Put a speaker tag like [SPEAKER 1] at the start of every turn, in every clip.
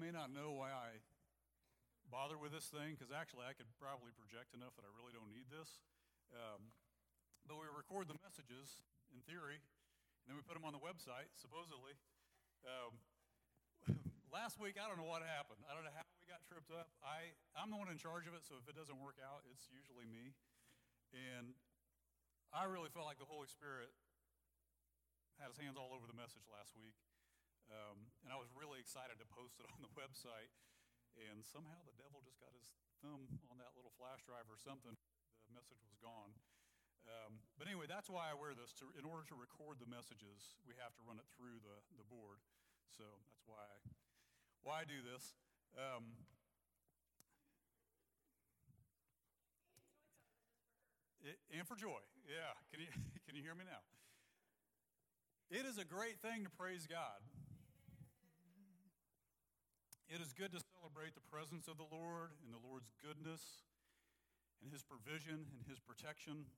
[SPEAKER 1] may not know why I bother with this thing, because actually I could probably project enough that I really don't need this. But we record the messages, in theory, and then we put them on the website, supposedly. Last week, I don't know what happened. I don't know how we got tripped up. I'm the one in charge of it, so if it doesn't work out, it's usually me. And I really felt like the Holy Spirit had his hands all over the message last week. And I was really excited to post it on the website. And somehow the devil just got his thumb on that little flash drive or something. The message was gone. But anyway, that's why I wear this. In order to record the messages, we have to run it through the board. So that's why I do this. And for joy, yeah. Can you hear me now? It is a great thing to praise God. It is good to celebrate the presence of the Lord and the Lord's goodness and his provision and his protection.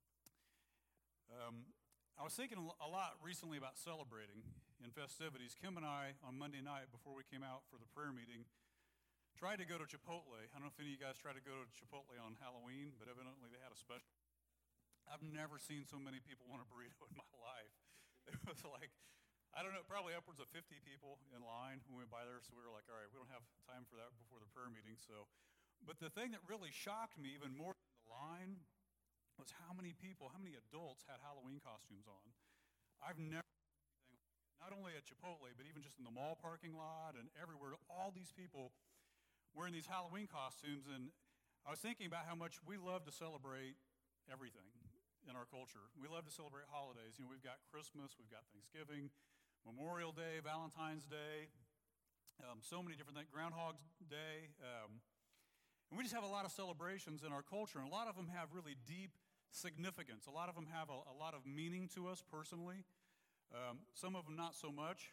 [SPEAKER 1] I was thinking a lot recently about celebrating in festivities. Kim and I, on Monday night before we came out for the prayer meeting, tried to go to Chipotle. I don't know if any of you guys tried to go to Chipotle on Halloween, but evidently they had a special. I've never seen so many people want a burrito in my life. It was like, I don't know, probably upwards of 50 people in line when we went by there, so we were like, all right, we don't have time for that before the prayer meeting. But the thing that really shocked me even more than the line was how many adults had Halloween costumes on. I've never seen anything, not only at Chipotle, but even just in the mall parking lot and everywhere, all these people wearing these Halloween costumes. And I was thinking about how much we love to celebrate everything in our culture. We love to celebrate holidays. You know, we've got Christmas, we've got Thanksgiving, Memorial Day, Valentine's Day, so many different things, Groundhog Day. And we just have a lot of celebrations in our culture, and a lot of them have really deep significance. A lot of them have a lot of meaning to us personally. Some of them not so much.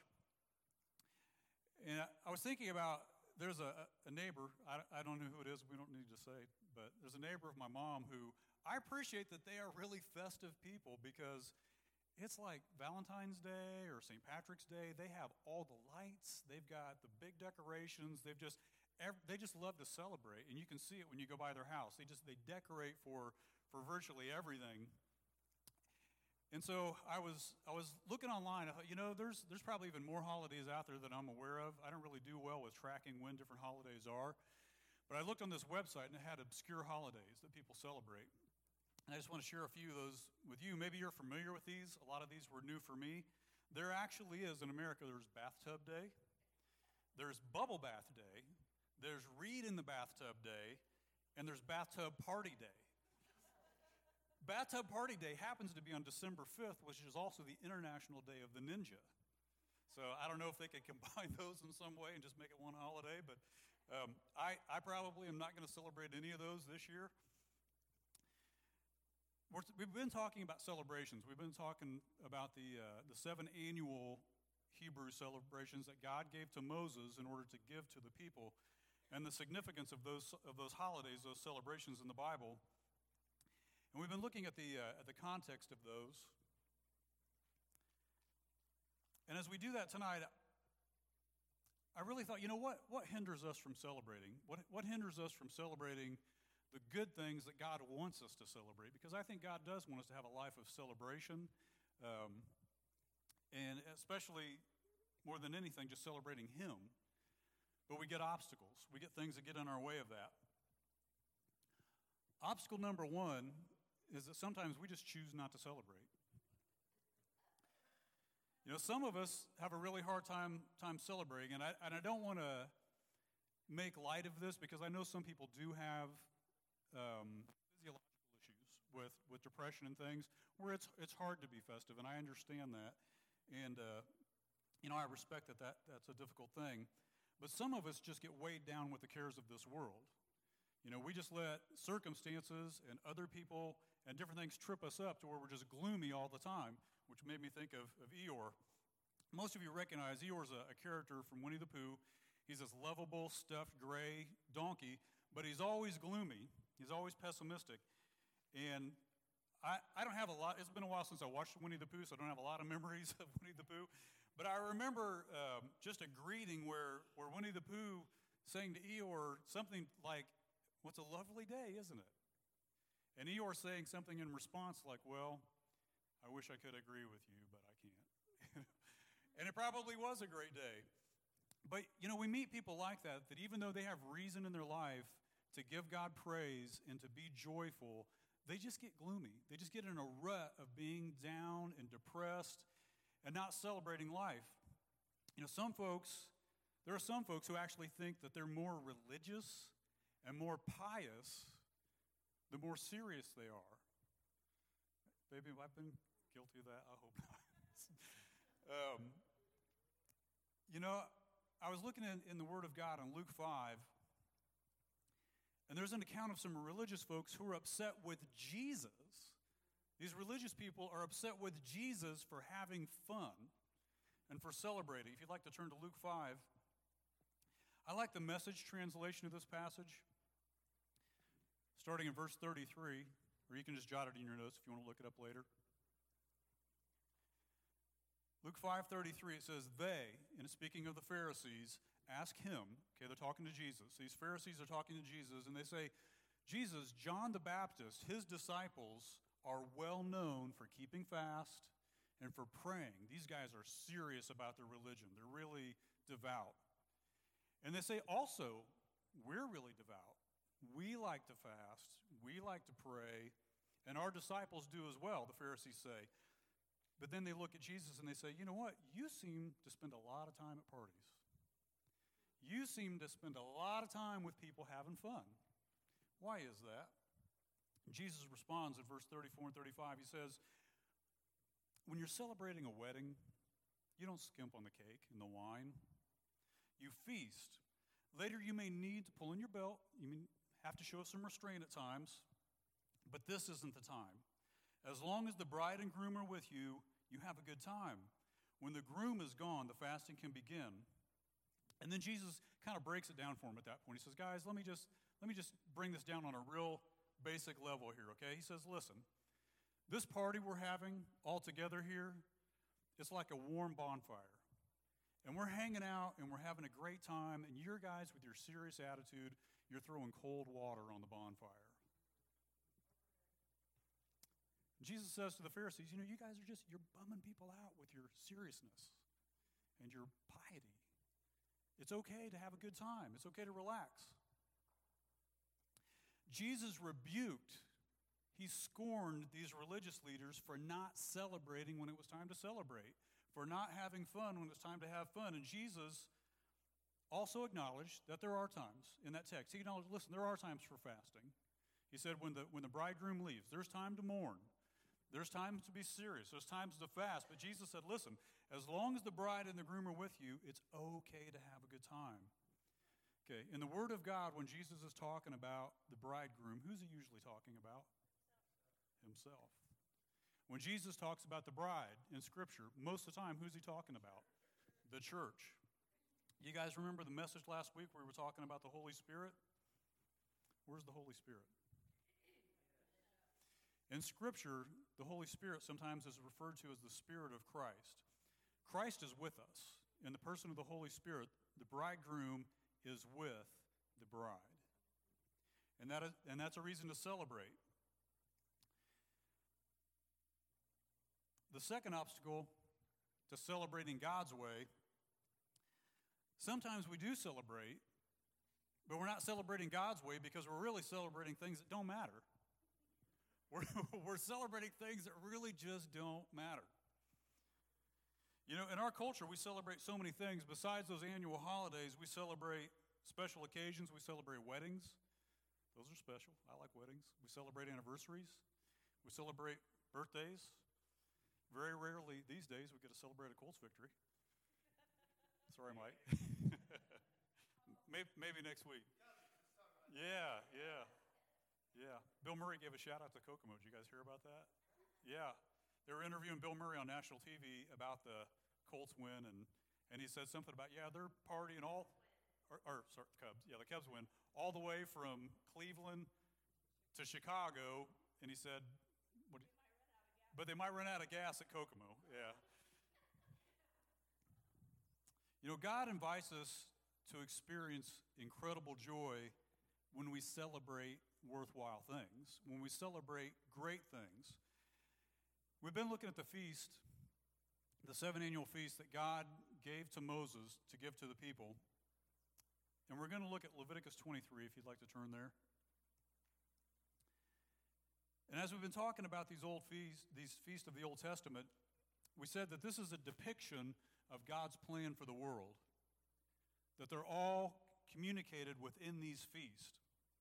[SPEAKER 1] And I was thinking about, there's a neighbor, I don't know who it is, we don't need to say, but there's a neighbor of my mom who, I appreciate that they are really festive people, because it's like Valentine's Day or St. Patrick's Day. They have all the lights. They've got the big decorations. They just love to celebrate, and you can see it when you go by their house. They decorate for virtually everything. And so I was looking online. I thought, you know, there's probably even more holidays out there than I'm aware of. I don't really do well with tracking when different holidays are. But I looked on this website, and it had obscure holidays that people celebrate. And I just want to share a few of those with you. Maybe you're familiar with these. A lot of these were new for me. There actually is, in America, there's Bathtub Day. There's Bubble Bath Day. There's Read in the Bathtub Day. And there's Bathtub Party Day. Bathtub Party Day happens to be on December 5th, which is also the International Day of the Ninja. So I don't know if they could combine those in some way and just make it one holiday, but I probably am not going to celebrate any of those this year. We've been talking about celebrations. We've been talking about the 7 annual Hebrew celebrations that God gave to Moses in order to give to the people, and the significance of those holidays, those celebrations in the Bible. And we've been looking at the context of those. And as we do that tonight, I really thought, you know, what hinders us from celebrating? What hinders us from celebrating the good things that God wants us to celebrate? Because I think God does want us to have a life of celebration, and especially more than anything, just celebrating Him. But we get obstacles. We get things that get in our way of that. Obstacle number one is that sometimes we just choose not to celebrate. You know, some of us have a really hard time celebrating, and I don't want to make light of this, because I know some people do have physiological issues with depression and things where it's hard to be festive, and I understand that, and you know, I respect that's a difficult thing. But some of us just get weighed down with the cares of this world. You know, we just let circumstances and other people and different things trip us up to where we're just gloomy all the time, which made me think of Eeyore. Most of you recognize Eeyore's a character from Winnie the Pooh. He's this lovable, stuffed, gray donkey, but he's always gloomy. He's always pessimistic. And I don't have a lot. It's been a while since I watched Winnie the Pooh, so I don't have a lot of memories of Winnie the Pooh. But I remember just a greeting where Winnie the Pooh saying to Eeyore something like, "What's a lovely day, isn't it?" And Eeyore saying something in response like, "Well, I wish I could agree with you, but I can't." And it probably was a great day. But, we meet people like that even though they have reason in their life to give God praise and to be joyful, they just get gloomy. They just get in a rut of being down and depressed and not celebrating life. There are some folks who actually think that they're more religious and more pious the more serious they are. Maybe I've been guilty of that. I hope not. I was looking in the Word of God in Luke 5, and there's an account of some religious folks who are upset with Jesus. These religious people are upset with Jesus for having fun and for celebrating. If you'd like to turn to Luke 5, I like the Message translation of this passage, starting in verse 33, or you can just jot it in your notes if you want to look it up later. Luke 5:33, it says, "They," and speaking of the Pharisees, ask him, okay, they're talking to Jesus. These Pharisees are talking to Jesus, and they say, "Jesus, John the Baptist, his disciples are well known for keeping fast and for praying." These guys are serious about their religion. They're really devout. And they say, "Also, we're really devout. We like to fast. We like to pray. And our disciples do as well," the Pharisees say. But then they look at Jesus and they say, "You know what? You seem to spend a lot of time at parties. You seem to spend a lot of time with people having fun. Why is that?" Jesus responds in verse 34 and 35. He says, "When you're celebrating a wedding, you don't skimp on the cake and the wine. You feast. Later you may need to pull in your belt. You may have to show some restraint at times. But this isn't the time. As long as the bride and groom are with you, you have a good time. When the groom is gone, the fasting can begin." And then Jesus kind of breaks it down for him at that point. He says, "Guys, let me just bring this down on a real basic level here, okay?" He says, "Listen, this party we're having all together here, it's like a warm bonfire. And we're hanging out and we're having a great time, and you guys with your serious attitude, you're throwing cold water on the bonfire." Jesus says to the Pharisees, "You guys you're bumming people out with your seriousness and your piety. It's okay to have a good time. It's okay to relax." Jesus rebuked, he scorned these religious leaders for not celebrating when it was time to celebrate, for not having fun when it was time to have fun. And Jesus also acknowledged that there are times in that text. He acknowledged, listen, there are times for fasting. He said when the bridegroom leaves, there's time to mourn. There's times to be serious. There's times to fast. But Jesus said, listen, as long as the bride and the groom are with you, it's okay to have a good time. Okay, in the Word of God, when Jesus is talking about the bridegroom, who's he usually talking about? Himself. When Jesus talks about the bride in Scripture, most of the time, who's he talking about? The church. You guys remember the message last week where we were talking about the Holy Spirit? Where's the Holy Spirit? In Scripture, the Holy Spirit sometimes is referred to as the Spirit of Christ. Christ is with us. In the person of the Holy Spirit, the bridegroom is with the bride. And that's a reason to celebrate. The second obstacle to celebrating God's way, sometimes we do celebrate, but we're not celebrating God's way because we're really celebrating things that don't matter. We're celebrating things that really just don't matter. In our culture, we celebrate so many things. Besides those annual holidays, we celebrate special occasions. We celebrate weddings. Those are special. I like weddings. We celebrate anniversaries. We celebrate birthdays. Very rarely these days we get to celebrate a Colts victory. Sorry, Mike. maybe next week. Yeah. Bill Murray gave a shout out to Kokomo. Did you guys hear about that? Yeah. They were interviewing Bill Murray on national TV about the Colts win, and he said something about, they're partying the Cubs. Yeah, the Cubs win all the way from Cleveland to Chicago, and he said, but they might run out of gas at Kokomo. Yeah. God invites us to experience incredible joy when we celebrate worthwhile things, when we celebrate great things. We've been looking at the feast, the 7 annual feast that God gave to Moses to give to the people. And we're going to look at Leviticus 23, if you'd like to turn there. And as we've been talking about these feasts of the Old Testament, we said that this is a depiction of God's plan for the world, that they're all communicated within these feasts.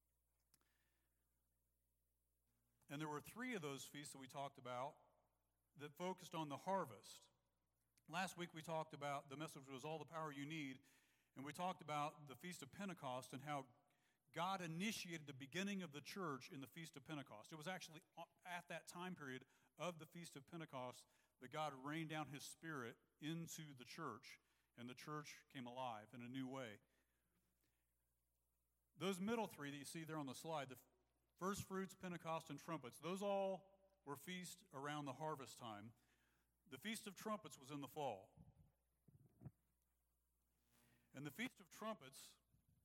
[SPEAKER 1] And there were 3 of those feasts that we talked about that focused on the harvest. Last week we talked about, the message was All the Power You Need, and we talked about the Feast of Pentecost and how God initiated the beginning of the church in the Feast of Pentecost. It was actually at that time period of the Feast of Pentecost that God rained down his Spirit into the church, and the church came alive in a new way. Those middle 3 that you see there on the slide, the first fruits, Pentecost, and trumpets, those all were feasts around the harvest time. The Feast of Trumpets was in the fall. And the Feast of Trumpets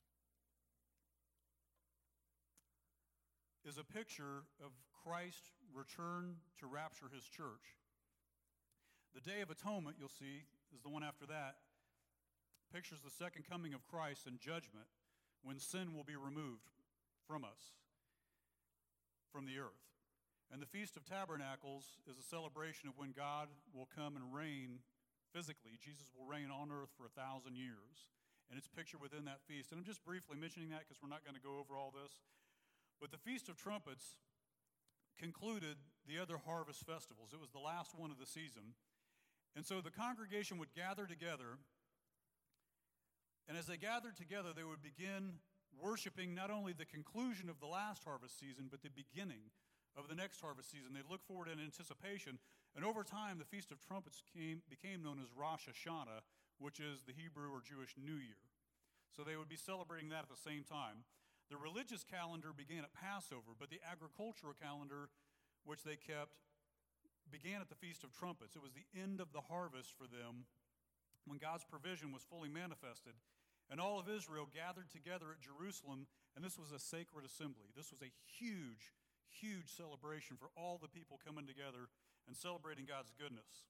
[SPEAKER 1] is a picture of Christ's return to rapture his church. The Day of Atonement, you'll see, is the one after that, pictures the second coming of Christ and judgment when sin will be removed from us, from the earth. And the Feast of Tabernacles is a celebration of when God will come and reign physically. Jesus will reign on earth for 1,000 years. And it's pictured within that feast. And I'm just briefly mentioning that because we're not going to go over all this. But the Feast of Trumpets concluded the other harvest festivals. It was the last one of the season. And so the congregation would gather together. And as they gathered together, they would begin worshiping not only the conclusion of the last harvest season, but the beginning of the next harvest season. They'd look forward in anticipation. And over time, the Feast of Trumpets became known as Rosh Hashanah, which is the Hebrew or Jewish New Year. So they would be celebrating that at the same time. The religious calendar began at Passover, but the agricultural calendar, which they kept, began at the Feast of Trumpets. It was the end of the harvest for them when God's provision was fully manifested. And all of Israel gathered together at Jerusalem, and this was a sacred assembly. This was a huge, huge celebration for all the people coming together and celebrating God's goodness.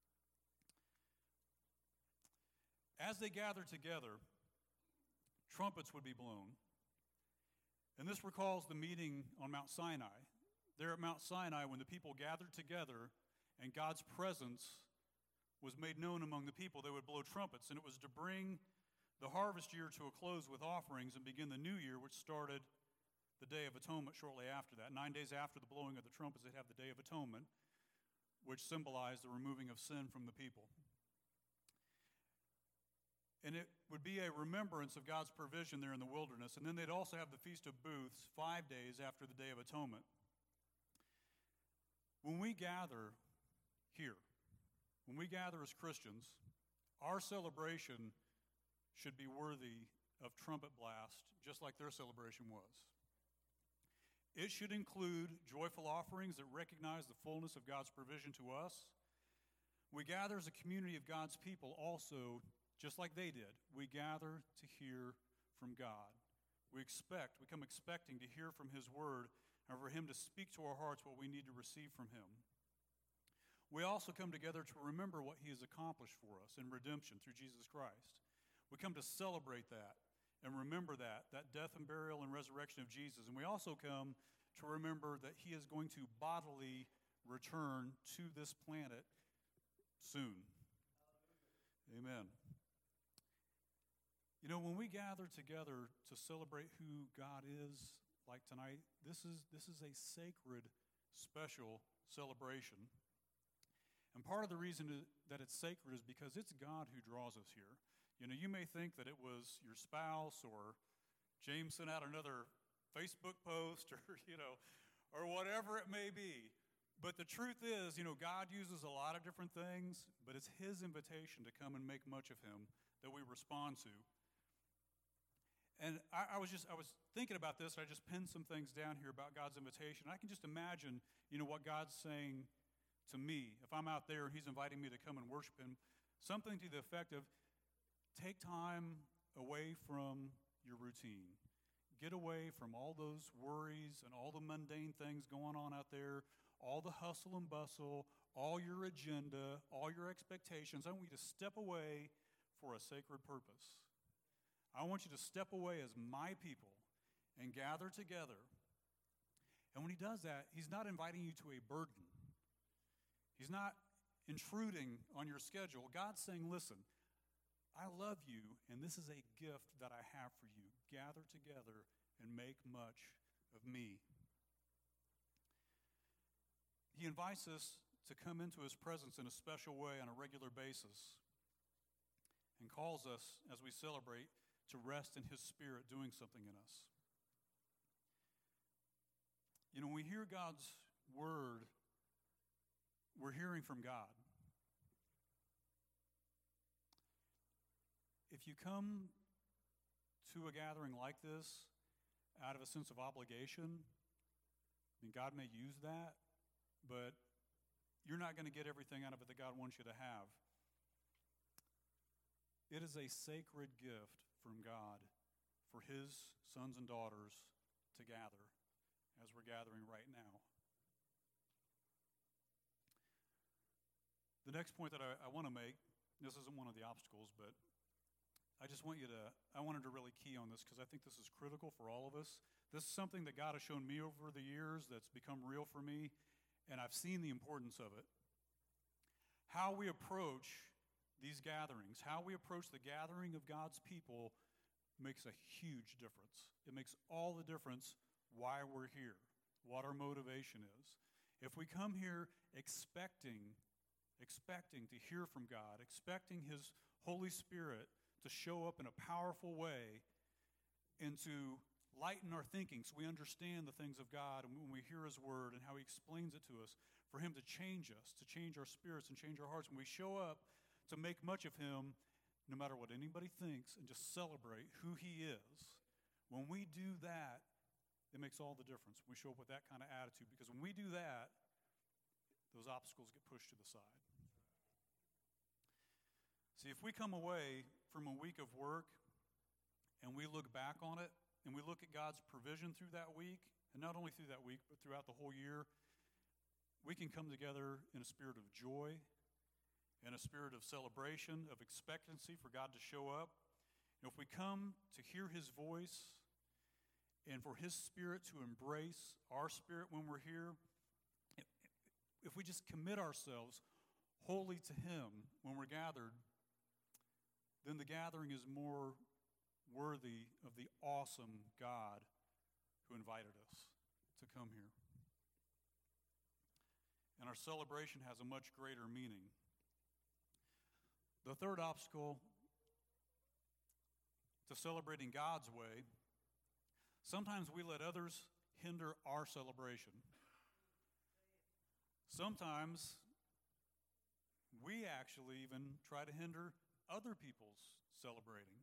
[SPEAKER 1] As they gathered together, trumpets would be blown. And this recalls the meeting on Mount Sinai. There at Mount Sinai, when the people gathered together and God's presence was made known among the people, they would blow trumpets. And it was to bring the harvest year to a close with offerings and begin the new year, which started the Day of Atonement shortly after that. 9 days after the blowing of the trumpets, they'd have the Day of Atonement, which symbolized the removing of sin from the people. And it would be a remembrance of God's provision there in the wilderness. And then they'd also have the Feast of Booths 5 days after the Day of Atonement. When we gather here, when we gather as Christians, our celebration should be worthy of trumpet blast, just like their celebration was. It should include joyful offerings that recognize the fullness of God's provision to us. We gather as a community of God's people also, just like they did. We gather to hear from God. We come expecting to hear from his word and for him to speak to our hearts what we need to receive from him. We also come together to remember what he has accomplished for us in redemption through Jesus Christ. We come to celebrate that and remember that death and burial and resurrection of Jesus. And we also come to remember that he is going to bodily return to this planet soon. Amen. When we gather together to celebrate who God is, like tonight, this is a sacred, special celebration. And part of the reason that it's sacred is because it's God who draws us here. You may think that it was your spouse or James sent out another Facebook post or whatever it may be. But the truth is, God uses a lot of different things, but it's his invitation to come and make much of him that we respond to. And I was thinking about this. I just pinned some things down here about God's invitation. I can just imagine, what God's saying to me. If I'm out there and he's inviting me to come and worship him, something to the effect of, Take time away from your routine. Get away from all those worries and all the mundane things going on out there, all the hustle and bustle, all your agenda, all your expectations. I want you to step away for a sacred purpose. I want you to step away as my people and gather together. And when he does that, he's not inviting you to a burden. He's not intruding on your schedule. God's saying, listen, I love you, and this is a gift that I have for you. Gather together and make much of me. He invites us to come into his presence in a special way on a regular basis and calls us, as we celebrate, to rest in his Spirit doing something in us. You know, when we hear God's word, we're hearing from God. If you come to a gathering like this out of a sense of obligation, I mean, God may use that, but you're not going to get everything out of it that God wants you to have. It is a sacred gift from God for his sons and daughters to gather as we're gathering right now. The next point that I want to make, this isn't one of the obstacles, but I wanted to really key on this because I think this is critical for all of us. This is something that God has shown me over the years that's become real for me, and I've seen the importance of it. How we approach these gatherings, how we approach the gathering of God's people makes a huge difference. It makes all the difference why we're here, what our motivation is. If we come here expecting to hear from God, expecting his Holy Spirit to show up in a powerful way and to lighten our thinking so we understand the things of God, and when we hear his word and how he explains it to us, for him to change us, to change our spirits and change our hearts, when we show up to make much of him, no matter what anybody thinks, and just celebrate who he is, when we do that, it makes all the difference. We show up with that kind of attitude, because when we do that, those obstacles get pushed to the side. See, if we come away from a week of work and we look back on it and we look at God's provision through that week, and not only through that week, but throughout the whole year, we can come together in a spirit of joy, in a spirit of celebration, of expectancy for God to show up. And if we come to hear his voice and for his Spirit to embrace our spirit when we're here, if we just commit ourselves wholly to him when we're gathered, then the gathering is more worthy of the awesome God who invited us to come here. And our celebration has a much greater meaning. The third obstacle to celebrating God's way, sometimes we let others hinder our celebration. Sometimes we actually even try to hinder other people's celebrating.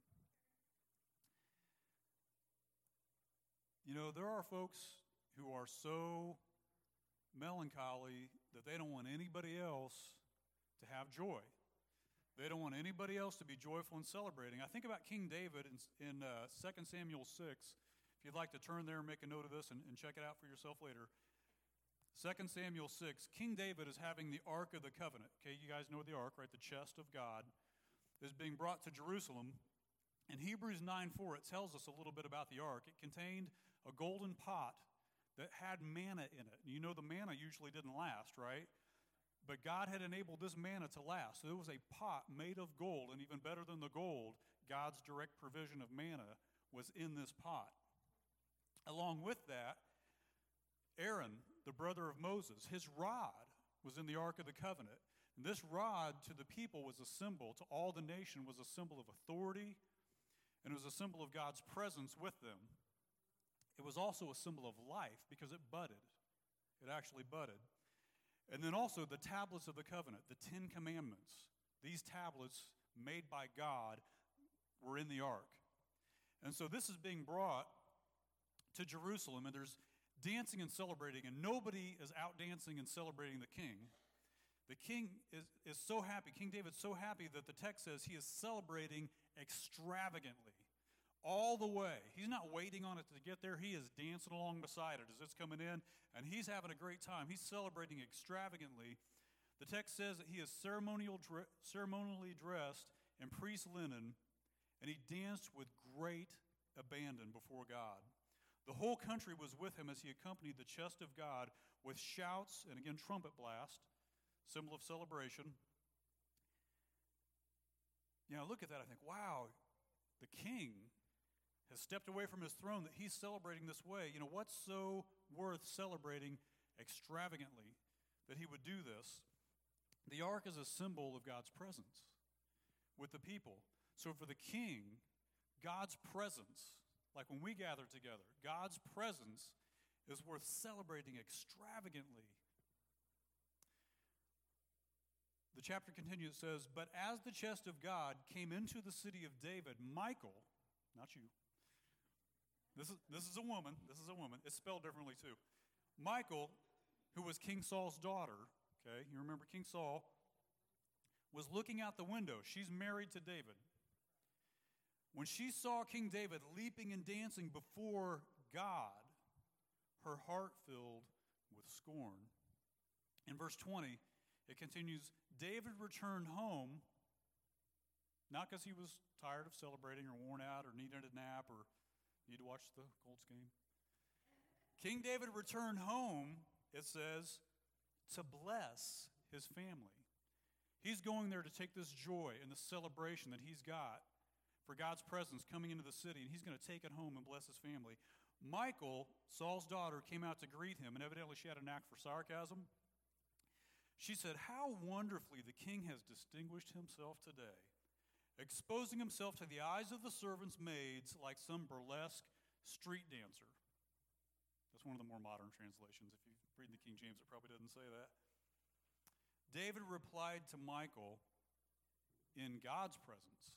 [SPEAKER 1] You know, there are folks who are so melancholy that they don't want anybody else to have joy. They don't want anybody else to be joyful and celebrating. I think about King David in 2 Samuel 6. If you'd like to turn there and make a note of this and check it out for yourself later. 2 Samuel 6, King David is having the Ark of the Covenant. Okay, you guys know the Ark, right? The chest of God is being brought to Jerusalem. In Hebrews 9:4, it tells us a little bit about the Ark. It contained a golden pot that had manna in it. You know the manna usually didn't last, right? But God had enabled this manna to last. So it was a pot made of gold, and even better than the gold, God's direct provision of manna was in this pot. Along with that, Aaron, the brother of Moses, his rod was in the Ark of the Covenant. And this rod to the people was a symbol, to all the nation was a symbol of authority, and it was a symbol of God's presence with them. It was also a symbol of life because it budded. It actually budded. And then also the tablets of the covenant, the 10 Commandments. These tablets made by God were in the ark. And so this is being brought to Jerusalem, and there's dancing and celebrating, and nobody is out dancing and celebrating the king. The king is so happy, King David's so happy that the text says he is celebrating extravagantly, all the way. He's not waiting on it to get there. He is dancing along beside it as it's coming in, and he's having a great time. He's celebrating extravagantly. The text says that he is ceremonially dressed in priest's linen, and he danced with great abandon before God. The whole country was with him as he accompanied the chest of God with shouts and, again, trumpet blast, symbol of celebration. You know, I look at that, I think, wow, the king has stepped away from his throne, that he's celebrating this way. You know, what's so worth celebrating extravagantly that he would do this? The ark is a symbol of God's presence with the people. So for the king, God's presence, like when we gather together, God's presence is worth celebrating extravagantly. The chapter continues, it says, "But as the chest of God came into the city of David, Michal," not you, this is a woman, it's spelled differently too. Michal, who was King Saul's daughter, okay, you remember King Saul, was looking out the window. She's married to David. When she saw King David leaping and dancing before God, her heart filled with scorn. In verse 20, it continues, David returned home, not because he was tired of celebrating or worn out or needed a nap or needed to watch the Colts game. King David returned home, it says, to bless his family. He's going there to take this joy and the celebration that he's got for God's presence coming into the city, and he's going to take it home and bless his family. Michal, Saul's daughter, came out to greet him, and evidently she had a knack for sarcasm. She said, "How wonderfully the king has distinguished himself today, exposing himself to the eyes of the servants' maids like some burlesque street dancer." That's one of the more modern translations. If you read the King James, it probably doesn't say that. David replied to Michal, in God's presence.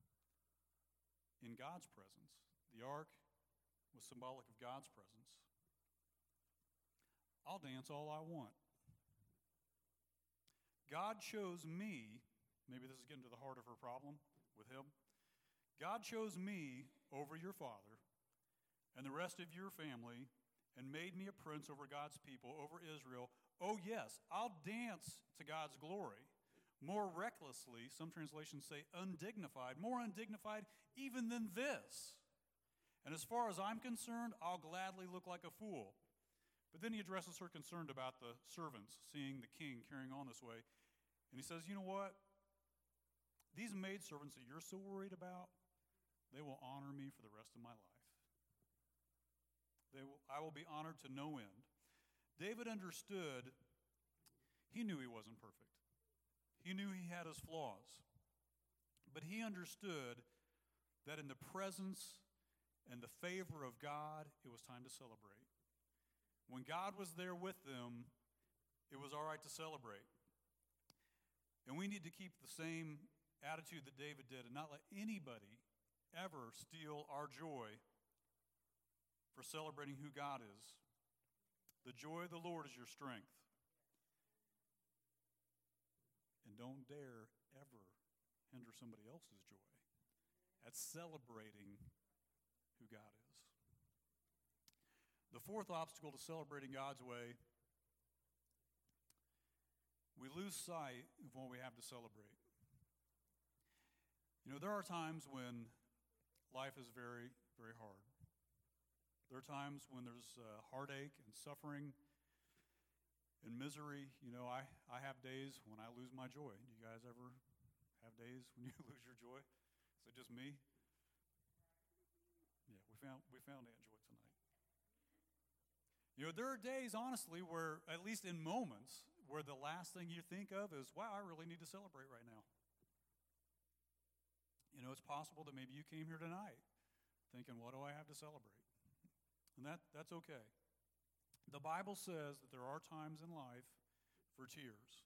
[SPEAKER 1] In God's presence. The ark was symbolic of God's presence. I'll dance all I want. God chose me, maybe this is getting to the heart of her problem with him. God chose me over your father and the rest of your family and made me a prince over God's people, over Israel. Oh yes, I'll dance to God's glory. More recklessly, some translations say undignified, more undignified even than this. And as far as I'm concerned, I'll gladly look like a fool. But then he addresses her concern about the servants seeing the king carrying on this way. And he says, you know what? These maidservants that you're so worried about, they will honor me for the rest of my life. I will be honored to no end. David understood, he knew he wasn't perfect. He knew he had his flaws. But he understood that in the presence and the favor of God, it was time to celebrate. When God was there with them, it was all right to celebrate. And we need to keep the same attitude that David did and not let anybody ever steal our joy for celebrating who God is. The joy of the Lord is your strength. And don't dare ever hinder somebody else's joy at celebrating who God is. The fourth obstacle to celebrating God's way, we lose sight of what we have to celebrate. You know, there are times when life is very, very hard. There are times when there's heartache and suffering and misery. You know, I have days when I lose my joy. Do you guys ever have days when you lose your joy? Is it just me? Yeah, we found Aunt Joy tonight. You know, there are days, honestly, where, at least in moments, where the last thing you think of is, wow, I really need to celebrate right now. You know, it's possible that maybe you came here tonight thinking, what do I have to celebrate? And that's okay. The Bible says that there are times in life for tears.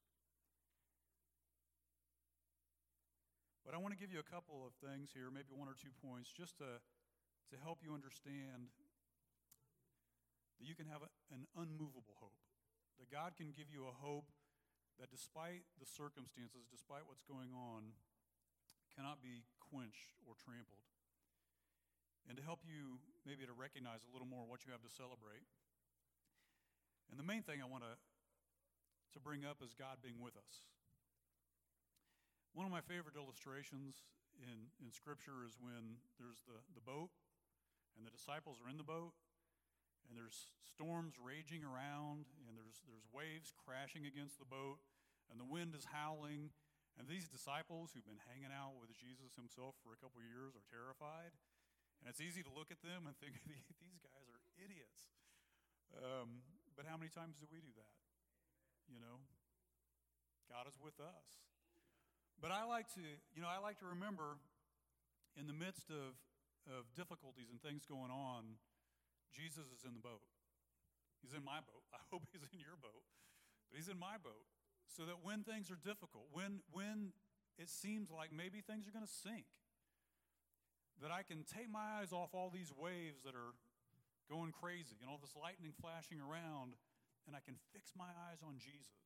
[SPEAKER 1] But I want to give you a couple of things here, maybe one or 2 points, just to help you understand that you can have an unmovable hope. That God can give you a hope that despite the circumstances, despite what's going on, cannot be quenched or trampled. And to help you maybe to recognize a little more what you have to celebrate. And the main thing I want to bring up is God being with us. One of my favorite illustrations in Scripture is when there's the boat, and the disciples are in the boat, and there's storms raging around, and there's waves crashing against the boat, and the wind is howling, and these disciples who've been hanging out with Jesus himself for a couple of years are terrified. And it's easy to look at them and think, these guys are idiots. But how many times do we do that? You know, God is with us. But I like to remember in the midst of difficulties and things going on, Jesus is in the boat. He's in my boat. I hope he's in your boat. But he's in my boat. So that when things are difficult, when it seems like maybe things are going to sink, that I can take my eyes off all these waves that are going crazy and all this lightning flashing around, and I can fix my eyes on Jesus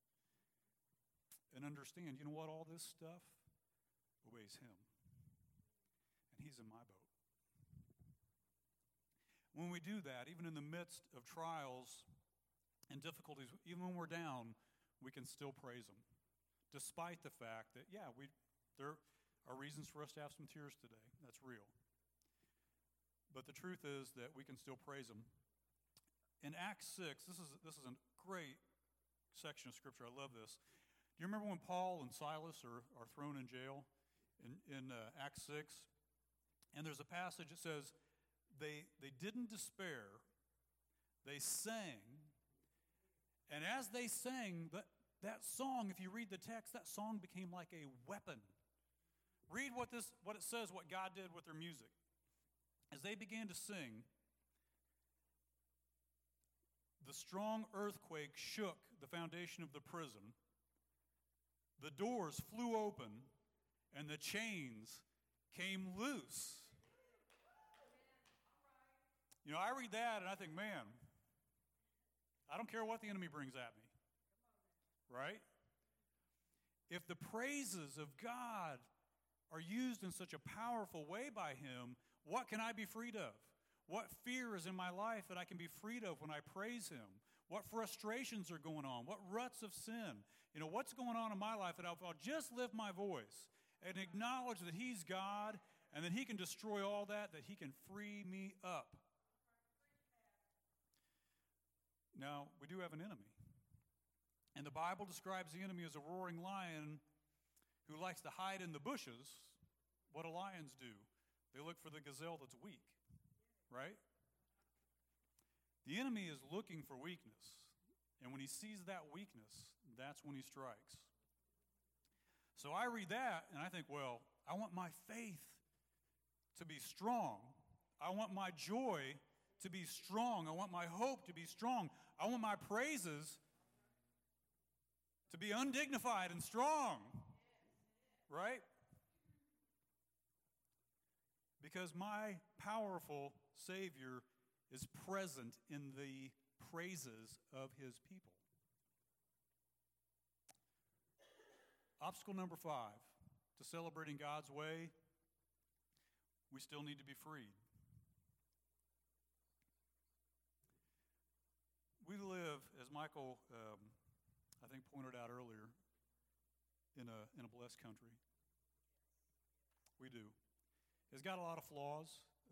[SPEAKER 1] and understand, you know what, all this stuff obeys him. And he's in my boat. When we do that, even in the midst of trials and difficulties, even when we're down, we can still praise him, despite the fact that, there are reasons for us to have some tears today. That's real. But the truth is that we can still praise him. In Acts 6, this is a great section of Scripture. I love this. Do you remember when Paul and Silas are thrown in jail in Acts 6? And there's a passage that says, they didn't despair. They sang. And as they sang, that song, if you read the text, that song became like a weapon. Read what it says, what God did with their music. As they began to sing, the strong earthquake shook the foundation of the prison. The doors flew open, and the chains came loose. You know, I read that and I think, man, I don't care what the enemy brings at me. Right? If the praises of God are used in such a powerful way by him, what can I be freed of? What fear is in my life that I can be freed of when I praise him? What frustrations are going on? What ruts of sin? You know, what's going on in my life that if I'll just lift my voice and acknowledge that he's God and that he can destroy all that he can free me up. Now, we do have an enemy. And the Bible describes the enemy as a roaring lion who likes to hide in the bushes. What do lions do? They look for the gazelle that's weak, right? The enemy is looking for weakness. And when he sees that weakness, that's when he strikes. So I read that and I think, well, I want my faith to be strong. I want my joy to be strong. I want my hope to be strong. I want my praises to be undignified and strong. Right? Because my powerful Savior is present in the praises of his people. Obstacle number 5, to celebrating God's way, we still need to be freed. We live, as Michael, I think, pointed out earlier, in a blessed country. We do. It's got a lot of flaws.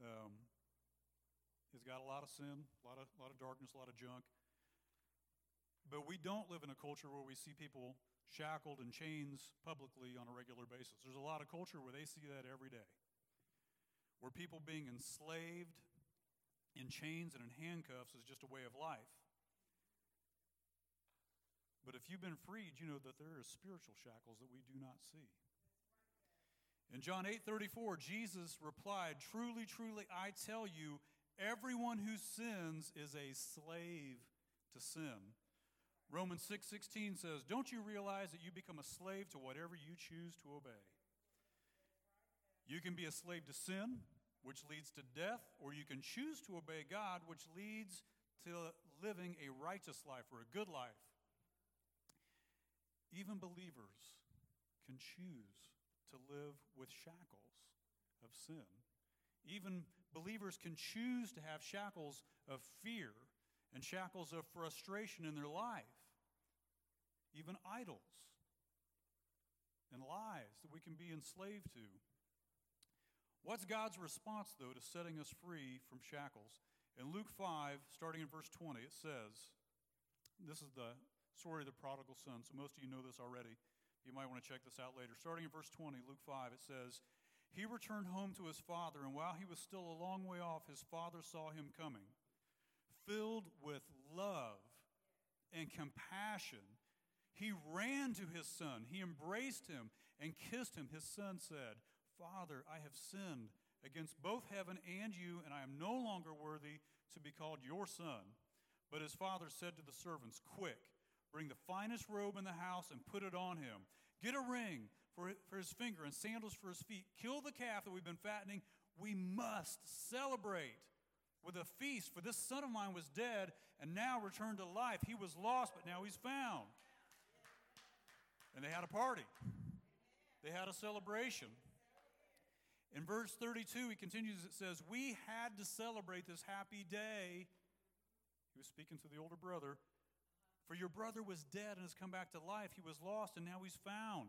[SPEAKER 1] It's got a lot of sin, a lot of darkness, a lot of junk. But we don't live in a culture where we see people shackled in chains publicly on a regular basis. There's a lot of culture where they see that every day, where people being enslaved in chains and in handcuffs is just a way of life. But if you've been freed, you know that there are spiritual shackles that we do not see. In John 8:34, Jesus replied, "Truly, truly, I tell you, everyone who sins is a slave to sin." Romans 6:16 says, "Don't you realize that you become a slave to whatever you choose to obey?" You can be a slave to sin, which leads to death, or you can choose to obey God, which leads to living a righteous life or a good life. Even believers can choose to live with shackles of sin. Even believers can choose to have shackles of fear and shackles of frustration in their life. Even idols and lies that we can be enslaved to. What's God's response, though, to setting us free from shackles? In Luke 5, starting in verse 20, it says, this is the story of the prodigal son, so most of you know this already. You might want to check this out later. Starting in verse 20, Luke 5, it says, "He returned home to his father, and while he was still a long way off, his father saw him coming. Filled with love and compassion, he ran to his son. He embraced him and kissed him. His son said, 'Father, I have sinned against both heaven and you, and I am no longer worthy to be called your son.' But his father said to the servants, 'Quick, bring the finest robe in the house and put it on him. Get a ring for his finger and sandals for his feet. Kill the calf that we've been fattening. We must celebrate with a feast, for this son of mine was dead and now returned to life. He was lost, but now he's found.'" And they had a party. They had a celebration. In verse 32, he continues, it says, "We had to celebrate this happy day." He was speaking to the older brother. "For your brother was dead and has come back to life. He was lost and now he's found."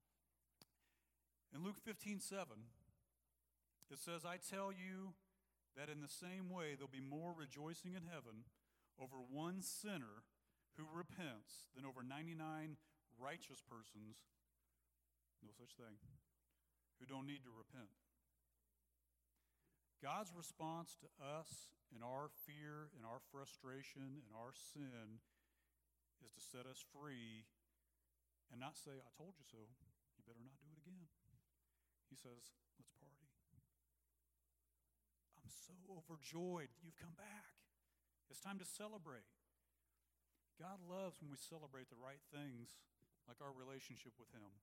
[SPEAKER 1] In Luke 15:7, it says, "I tell you that in the same way there'll be more rejoicing in heaven over one sinner who repents than over 99 righteous persons," no such thing, "who don't need to repent." God's response to us in our fear, in our frustration, in our sin is to set us free and not say, "I told you so, you better not do it again." He says, "Let's party. I'm so overjoyed that you've come back. It's time to celebrate." God loves when we celebrate the right things, like our relationship with Him.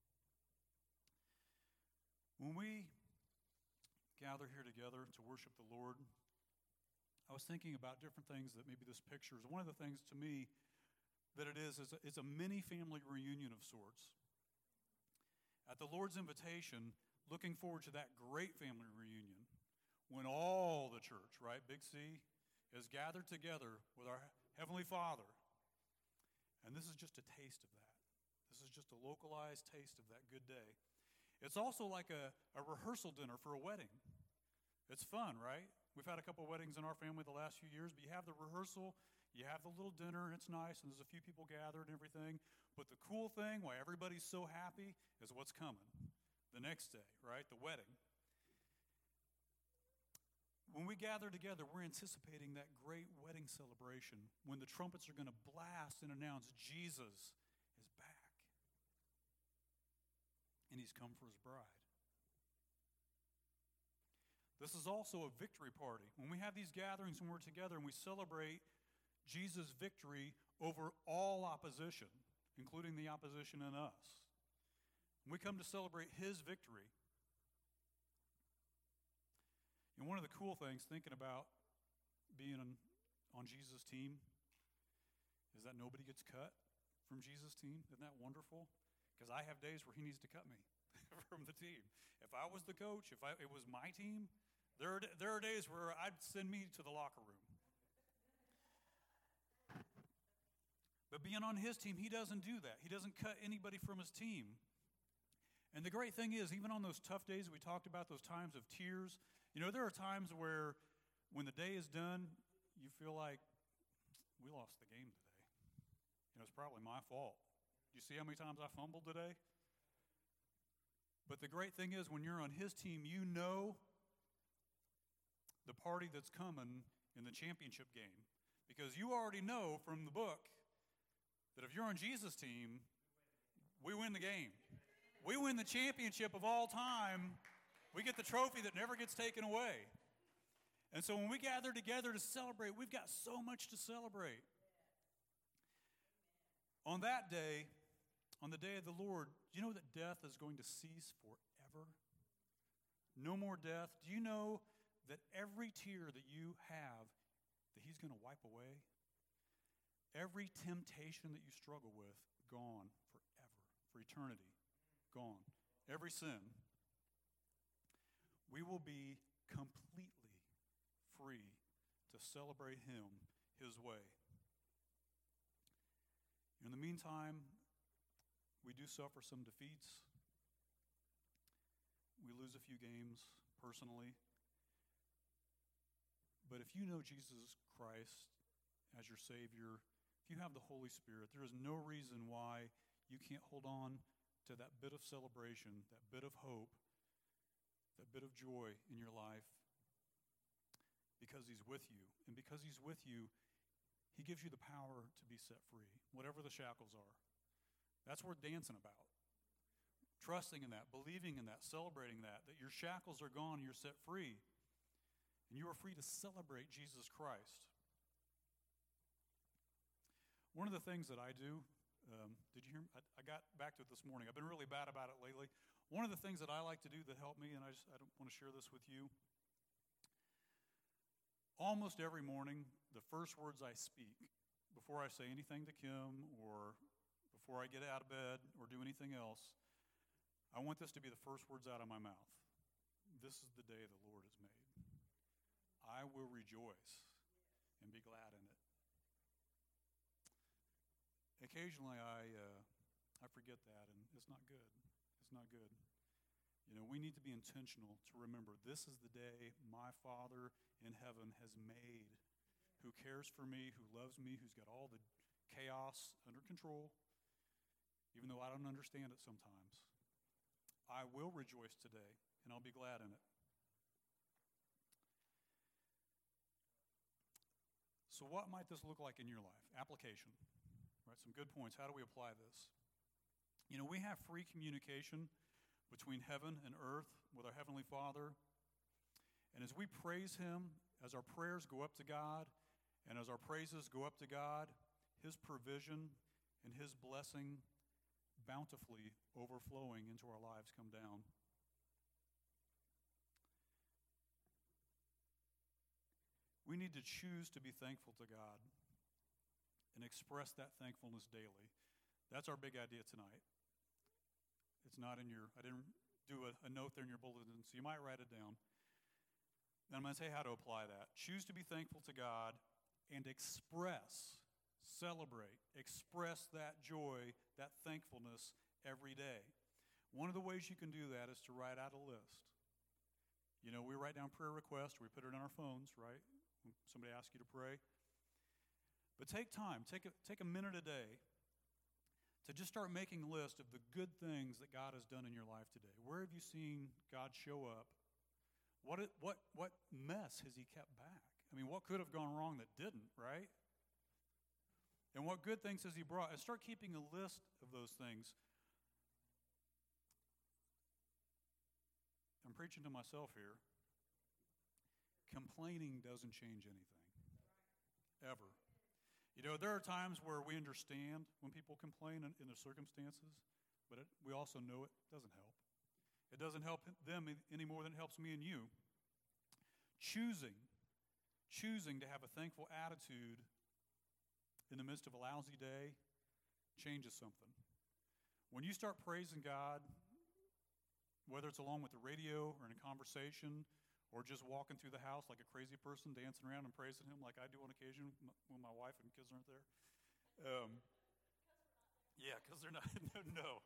[SPEAKER 1] When we gather here together to worship the Lord, I was thinking about different things that maybe this picture is. One of the things to me that it is a mini family reunion of sorts. At the Lord's invitation, looking forward to that great family reunion when all the church, right, Big C, is gathered together with our Heavenly Father. And this is just a taste of that. This is just a localized taste of that good day. It's also like a rehearsal dinner for a wedding. It's fun, right? We've had a couple weddings in our family the last few years, but you have the rehearsal, you have the little dinner, and it's nice, and there's a few people gathered and everything. But the cool thing, why everybody's so happy, is what's coming the next day, right? The wedding. When we gather together, we're anticipating that great wedding celebration when the trumpets are going to blast and announce Jesus is back. And he's come for his bride. This is also a victory party. When we have these gatherings and we're together and we celebrate Jesus' victory over all opposition, including the opposition in us. We come to celebrate his victory. And one of the cool things, thinking about being on Jesus' team, is that nobody gets cut from Jesus' team. Isn't that wonderful? Because I have days where he needs to cut me from the team. If I was the coach, if it was my team, there are days where I'd send me to the locker room. But being on his team, he doesn't do that. He doesn't cut anybody from his team. And the great thing is, even on those tough days we talked about, those times of tears, there are times where when the day is done, you feel like we lost the game today. It's probably my fault. You see how many times I fumbled today? But the great thing is, when you're on his team, you know the party that's coming in the championship game. Because you already know from the book that if you're on Jesus' team, we win the game. We win the championship of all time. We get the trophy that never gets taken away. And so when we gather together to celebrate, we've got so much to celebrate. On that day, on the day of the Lord, do you know that death is going to cease forever? No more death. Do you know that every tear that you have, that he's going to wipe away? Every temptation that you struggle with, gone forever, for eternity, gone. every sin, we will be completely free to celebrate him his way. In the meantime, we do suffer some defeats. We lose a few games personally. But if you know Jesus Christ as your Savior, if you have the Holy Spirit, there is no reason why you can't hold on to that bit of celebration, that bit of hope, that bit of joy in your life, because he's with you. And because he's with you, he gives you the power to be set free, whatever the shackles are. That's worth dancing about. Trusting in that, believing in that, celebrating that your shackles are gone and you're set free. And you are free to celebrate Jesus Christ. One of the things that I do, did you hear me? I got back to it this morning. I've been really bad about it lately. One of the things that I like to do that help me, and I don't want to share this with you, almost every morning, the first words I speak, before I say anything to Kim or before I get out of bed or do anything else, I want this to be the first words out of my mouth. This is the day the Lord has made. I will rejoice and be glad in it. Occasionally I forget that, and it's not good. It's not good. You know, we need to be intentional to remember this is the day my Father in heaven has made, who cares for me, who loves me, who's got all the chaos under control, even though I don't understand it sometimes. I will rejoice today, and I'll be glad in it. So what might this look like in your life? Application, right? Some good points. How do we apply this? You know, we have free communication between heaven and earth with our Heavenly Father. And as we praise him, as our prayers go up to God, and as our praises go up to God, his provision and his blessing bountifully overflowing into our lives come down. We need to choose to be thankful to God and express that thankfulness daily. That's our big idea tonight. It's not in your, I didn't do a note there in your bulletin, so you might write it down. And I'm going to say how to apply that. Choose to be thankful to God and celebrate, express that joy, that thankfulness every day. One of the ways you can do that is to write out a list. You know, we write down prayer requests, we put it on our phones, right? When somebody asks you to pray. But take time, take a minute a day to just start making a list of the good things that God has done in your life today. Where have you seen God show up? What mess has he kept back? I mean, what could have gone wrong that didn't, right? And what good things has he brought? And start keeping a list of those things. I'm preaching to myself here. Complaining doesn't change anything. Ever. You know, there are times where we understand when people complain in their circumstances, but we also know it doesn't help. It doesn't help them any more than it helps me and you. Choosing to have a thankful attitude in the midst of a lousy day changes something. When you start praising God, whether it's along with the radio or in a conversation or just walking through the house like a crazy person, dancing around and praising him like I do on occasion when my wife and kids aren't there. Yeah, because they're not, no.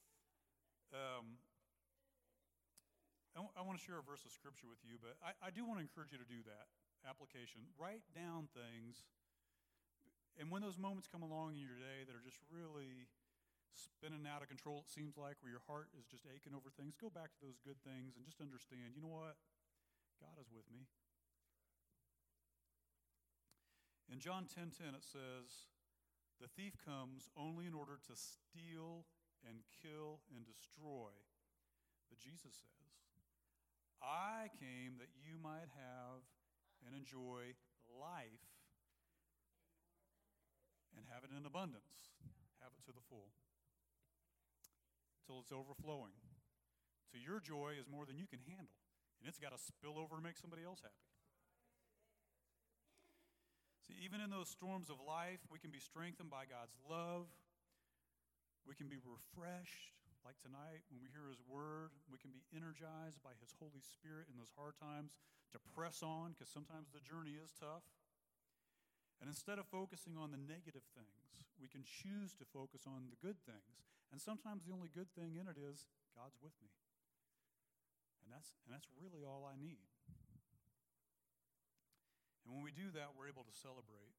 [SPEAKER 1] I want to share a verse of scripture with you, but I do want to encourage you to do that. Application. Write down things, and when those moments come along in your day that are just really spinning out of control, it seems like, where your heart is just aching over things, go back to those good things and just understand, you know what? God is with me. In John 10:10 it says, the thief comes only in order to steal and kill and destroy. But Jesus says, I came that you might have and enjoy life and have it in abundance. Have it to the full. Till it's overflowing. So your joy is more than you can handle. And it's got to spill over and make somebody else happy. See, even in those storms of life, we can be strengthened by God's love. We can be refreshed like tonight, when we hear his word, we can be energized by his Holy Spirit in those hard times to press on, because sometimes the journey is tough. And instead of focusing on the negative things, we can choose to focus on the good things. And sometimes the only good thing in it is God's with me. And that's really all I need. And when we do that, we're able to celebrate.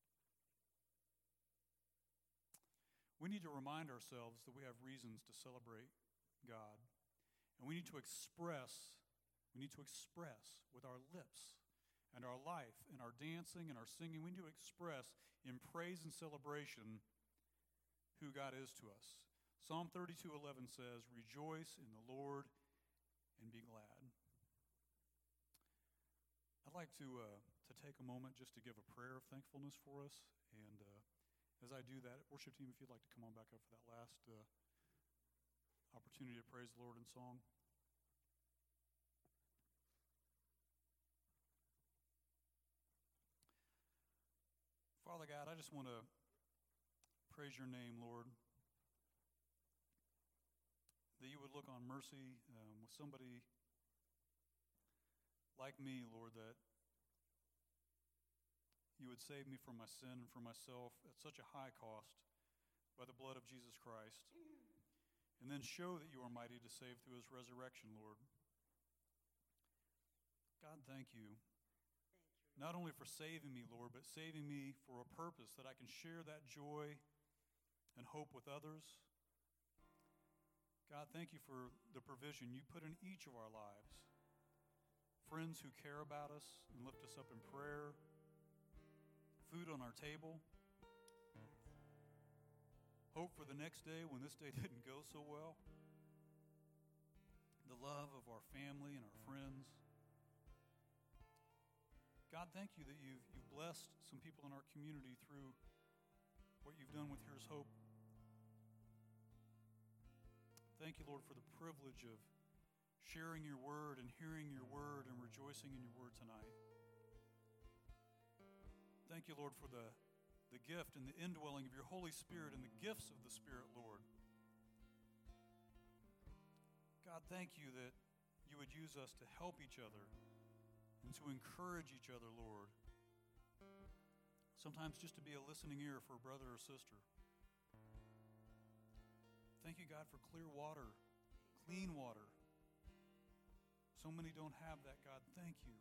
[SPEAKER 1] We need to remind ourselves that we have reasons to celebrate God. And we need to express with our lips and our life and our dancing and our singing. We need to express in praise and celebration who God is to us. Psalm 32:11 says, "Rejoice in the Lord and be glad." I'd like to take a moment just to give a prayer of thankfulness for us. And as I do that, worship team, if you'd like to come on back up for that last opportunity to praise the Lord in song. Father God, I just want to praise your name, Lord, that you would look on mercy with somebody like me, Lord, that you would save me from my sin and from myself at such a high cost by the blood of Jesus Christ, and then show that you are mighty to save through his resurrection, Lord. God, thank you. Not only for saving me, Lord, but saving me for a purpose that I can share that joy and hope with others. God, thank you for the provision you put in each of our lives. Friends who care about us and lift us up in prayer, food on our table, hope for the next day when this day didn't go so well, the love of our family and our friends. God, thank you that you've blessed some people in our community through what you've done with Here's Hope. Thank you, Lord, for the privilege of sharing your word and hearing your word and rejoicing in your word tonight. Thank you, Lord, for the gift and the indwelling of your Holy Spirit and the gifts of the Spirit, Lord. God, thank you that you would use us to help each other and to encourage each other, Lord. Sometimes just to be a listening ear for a brother or sister. Thank you, God, for clear water, clean water. So many don't have that, God. Thank you.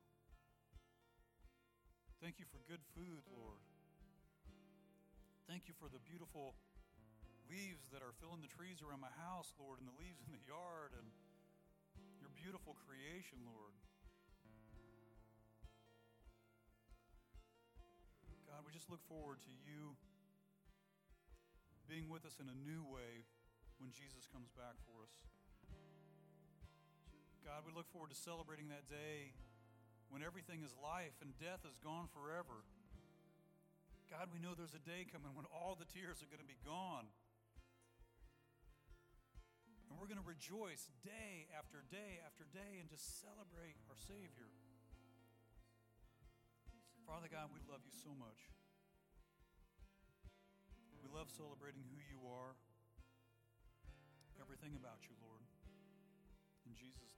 [SPEAKER 1] Thank you for good food, Lord. Thank you for the beautiful leaves that are filling the trees around my house, Lord, and the leaves in the yard, and your beautiful creation, Lord. God, we just look forward to you being with us in a new way when Jesus comes back for us. God, we look forward to celebrating that day when everything is life and death is gone forever. God, we know there's a day coming when all the tears are going to be gone. And we're going to rejoice day after day after day and just celebrate our Savior. Father God, we love you so much. We love celebrating who you are, everything about you, Lord. In Jesus' name.